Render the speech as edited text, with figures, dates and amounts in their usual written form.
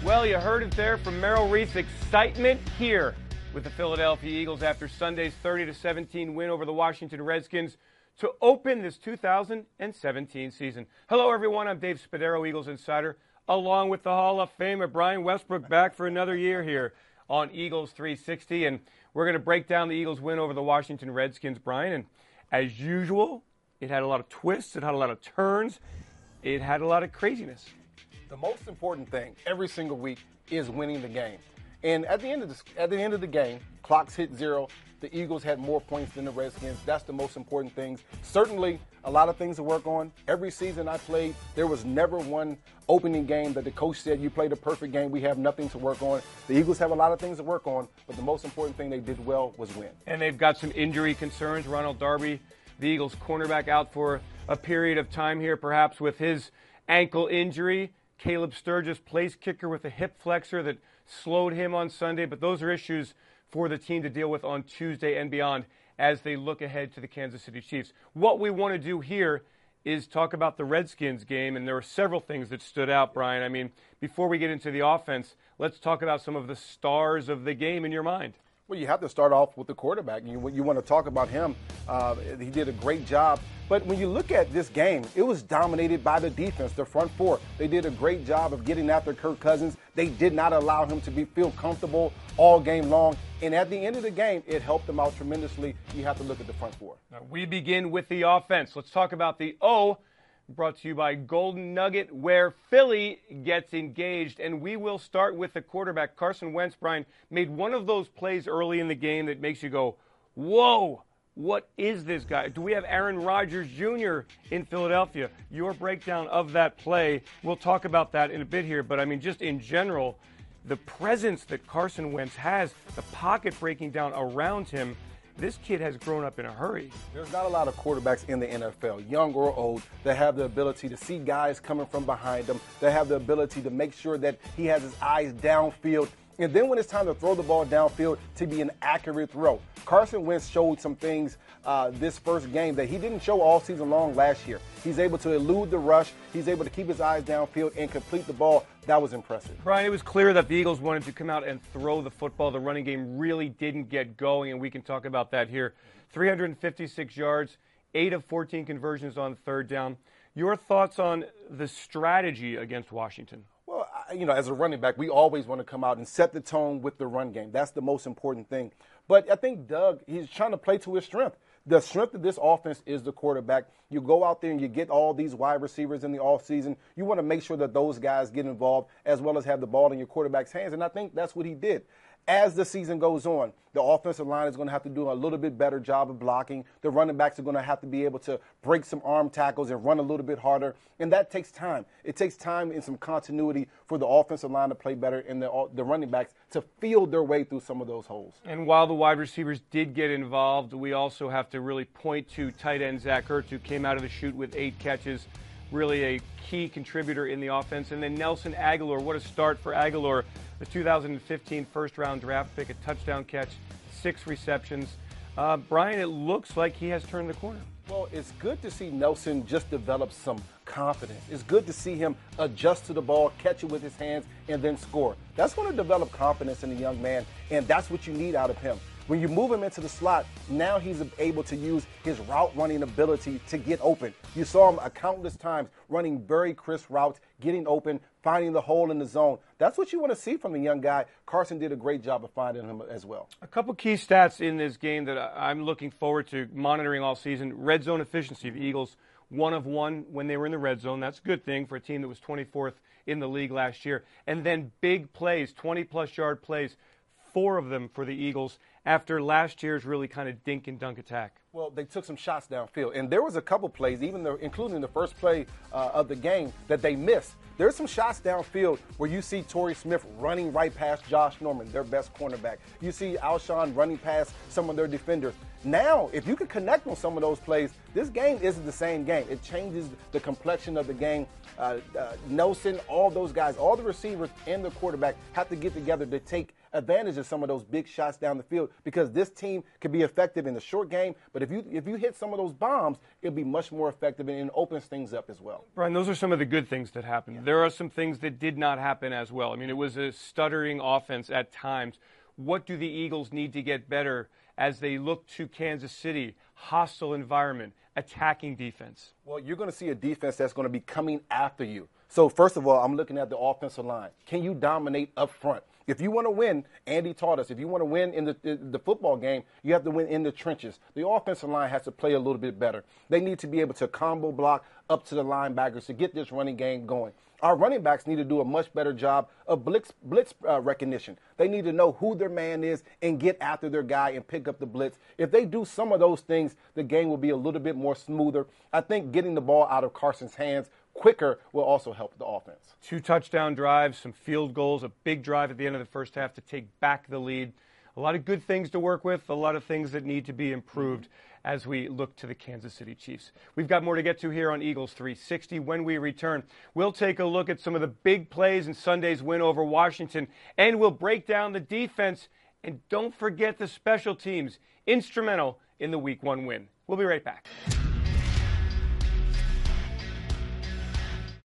Well, you heard it there from Merrill Reese. Excitement here with the Philadelphia Eagles after Sunday's 30-17 win over the Washington Redskins to open this 2017 season. Hello, everyone. I'm Dave Spadaro, Eagles Insider, along with the Hall of Famer Brian Westbrook, back for another year here on Eagles 360. And we're going to break down the Eagles' win over the Washington Redskins, Brian. And as usual, it had a lot of twists. It had a lot of turns. It had a lot of craziness. The most important thing every single week is winning the game. And at the end of the game, clocks hit zero. The Eagles had more points than the Redskins. That's the most important things. Certainly, a lot of things to work on. Every season I played, there was never one opening game that the coach said, you played a perfect game, we have nothing to work on. The Eagles have a lot of things to work on, but the most important thing they did well was win. And they've got some injury concerns. Ronald Darby, the Eagles cornerback, out for a period of time here, perhaps with his ankle injury. Caleb Sturgis, place kicker, with a hip flexor that slowed him on Sunday. But those are issues for the team to deal with on Tuesday and beyond as they look ahead to the Kansas City Chiefs. What we want to do here is talk about the Redskins game, and there are several things that stood out, Brian. I mean, before we get into the offense, let's talk about some of the stars of the game in your mind. Well, you have to start off with the quarterback. You want to talk about him. He did a great job. But when you look at this game, it was dominated by the defense, the front four. They did a great job of getting after Kirk Cousins. They did not allow him to feel comfortable all game long. And at the end of the game, it helped them out tremendously. You have to look at the front four. Now, we begin with the offense. Let's talk about the O, brought to you by Golden Nugget, where Philly gets engaged. And we will start with the quarterback. Carson Wentz, Brian, made one of those plays early in the game that makes you go, whoa, what is this guy? Do we have Aaron Rodgers Jr. in Philadelphia? Your breakdown of that play, we'll talk about that in a bit here. But, I mean, just in general, the presence that Carson Wentz has, the pocket breaking down around him, this kid has grown up in a hurry. There's not a lot of quarterbacks in the NFL, young or old, that have the ability to see guys coming from behind them, that have the ability to make sure that he has his eyes downfield. And then when it's time to throw the ball downfield, to be an accurate throw. Carson Wentz showed some things this first game that he didn't show all season long last year. He's able to elude the rush. He's able to keep his eyes downfield and complete the ball. That was impressive. Brian, it was clear that the Eagles wanted to come out and throw the football. The running game really didn't get going, and we can talk about that here. 356 yards, 8 of 14 conversions on third down. Your thoughts on the strategy against Washington? Well, as a running back, we always want to come out and set the tone with the run game. That's the most important thing. But I think Doug, he's trying to play to his strength. The strength of this offense is the quarterback. You go out there and you get all these wide receivers in the offseason. You want to make sure that those guys get involved as well as have the ball in your quarterback's hands, and I think that's what he did. As the season goes on, the offensive line is going to have to do a little bit better job of blocking. The running backs are going to have to be able to break some arm tackles and run a little bit harder, and that takes time. It takes time and some continuity for the offensive line to play better and the running backs to field their way through some of those holes. And while the wide receivers did get involved, we also have to really point to tight end Zach Ertz, who came out of the chute with 8 catches, really a key contributor in the offense. And then Nelson Agholor, what a start for Agholor. The 2015 first-round draft pick, a touchdown catch, 6 receptions. Brian, it looks like he has turned the corner. Well, it's good to see Nelson just develop some confidence. It's good to see him adjust to the ball, catch it with his hands, and then score. That's going to develop confidence in a young man, and that's what you need out of him. When you move him into the slot, now he's able to use his route running ability to get open. You saw him countless times running very crisp routes, getting open, finding the hole in the zone. That's what you want to see from the young guy. Carson did a great job of finding him as well. A couple key stats in this game that I'm looking forward to monitoring all season. Red zone efficiency. The Eagles, 1 of 1 when they were in the red zone. That's a good thing for a team that was 24th in the league last year. And then big plays, 20-plus yard plays, 4 of them for the Eagles after last year's really kind of dink and dunk attack. Well, they took some shots downfield, and there was a couple plays, including the first play of the game, that they missed. There's some shots downfield where you see Torrey Smith running right past Josh Norman, their best cornerback. You see Alshon running past some of their defenders. Now, if you can connect on some of those plays, this game isn't the same game. It changes the complexion of the game. Nelson, all those guys, all the receivers and the quarterback have to get together to take advantage of some of those big shots down the field because this team can be effective in the short game. But if you hit some of those bombs, it'll be much more effective and it opens things up as well. Brian, those are some of the good things that happened. Yeah. There are some things that did not happen as well. I mean, it was a stuttering offense at times. What do the Eagles need to get better as they look to Kansas City? Hostile environment, attacking defense. Well, you're going to see a defense that's going to be coming after you. So, first of all, I'm looking at the offensive line. Can you dominate up front? If you want to win, Andy taught us, if you want to win in the football game, you have to win in the trenches. The offensive line has to play a little bit better. They need to be able to combo block up to the linebackers to get this running game going. Our running backs need to do a much better job of blitz recognition. They need to know who their man is and get after their guy and pick up the blitz. If they do some of those things, the game will be a little bit more smoother. I think getting the ball out of Carson's hands quicker will also help the offense. 2 touchdown drives, some field goals, a big drive at the end of the first half to take back the lead. A lot of good things to work with, a lot of things that need to be improved as we look to the Kansas City Chiefs. We've got more to get to here on Eagles 360. When we return, we'll take a look at some of the big plays in Sunday's win over Washington, and we'll break down the defense. And don't forget the special teams, instrumental in the Week 1 win. We'll be right back.